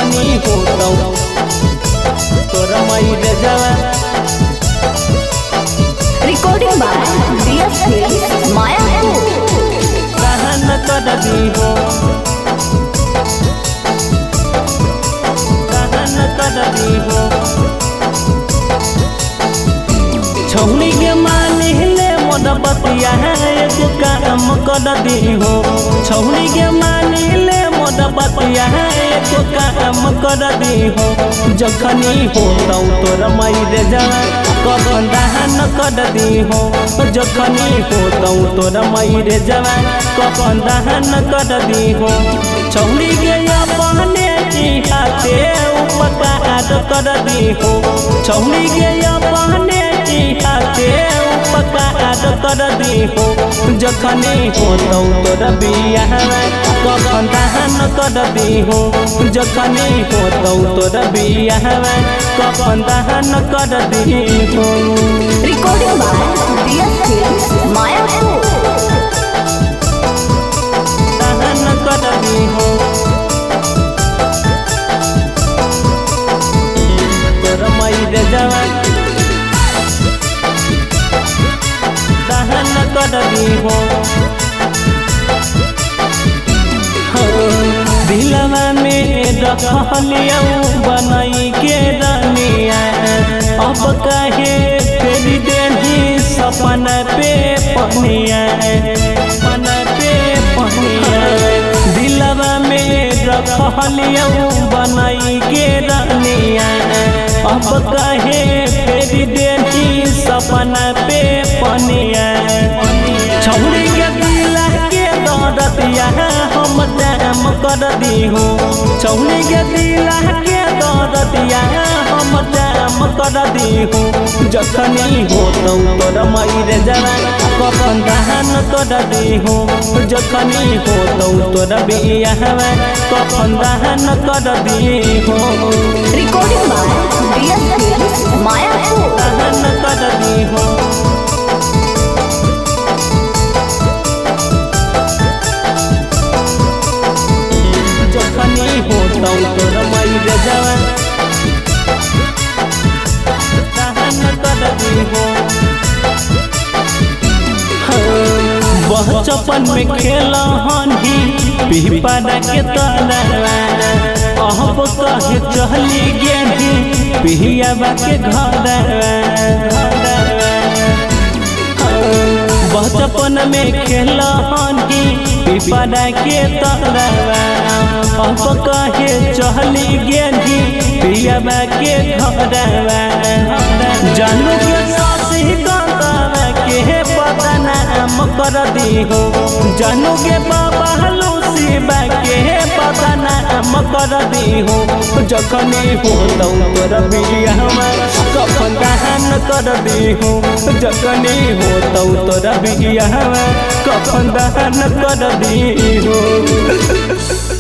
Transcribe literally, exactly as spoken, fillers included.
जखनी होतौ तोरा माई जवा recording by DS films Mayapur सहन कर दी हो सहन कर दी हो छौनी के मान ले मोद बतिया एक काम कर दी हो छौनी के मान ले मोद बतिया एक काम कर दी हो जखनी होतौ तोरा माई जवा कखन दहन कर दी हो जखनी होतौ तोरा माई जवा कखन दहन कर दी हो छौनी के अपने की हाथे उपकार कर दी हो छौनी के अपने की हाथे उपकार कर दी हो जखनी होतौ तोरा बियाह कखन दहन कर दी हो जखनी होतौ तोरा बियाह कखन दहन कर दी हो recording by DS films Mayapur दहन कर दी हो तोरा माई जवा दहन कर दी हो दिलवा में रखलियौ बनाई के रनिया अब कहे फेर देही सपना पे पनिया सपना पे पनिया दिलवा में रखलियौ बनाई के रनिया अब कहे फेर देही सपना पे पनिया छौरी के दिला के दरदिया हम जाम कर दी हो छौरी के दिला के दरदिया हम जाम कर दी हो जखनी होतौ तोरा माई जवा कखन दहन कर दी हो जखनी होतौ तोरा बियाह कखन दहन कर दी हो recording by DS films Mayapur दहन कर दी हो जखनी होतौ तोरा माई जवा दहन कर दी हो बचपन में खेला हनी पिपरा के तरवा अब कहे चली गेली पिहियाबा के घरवा बचपन में खेला हनी पिपरा के तरवा अब कहे चली गेली पिहियाबा के घरवा जानू के सासी गंगावा के बदनाम कर दी हो जानू के बाबा लूसीबा के बदनाम कर दी हो जखनी होतौ तोरा बियाह कखन दहन कर दी हो जखनी होतौ तोरा बियाह कखन दहन कर दी हो।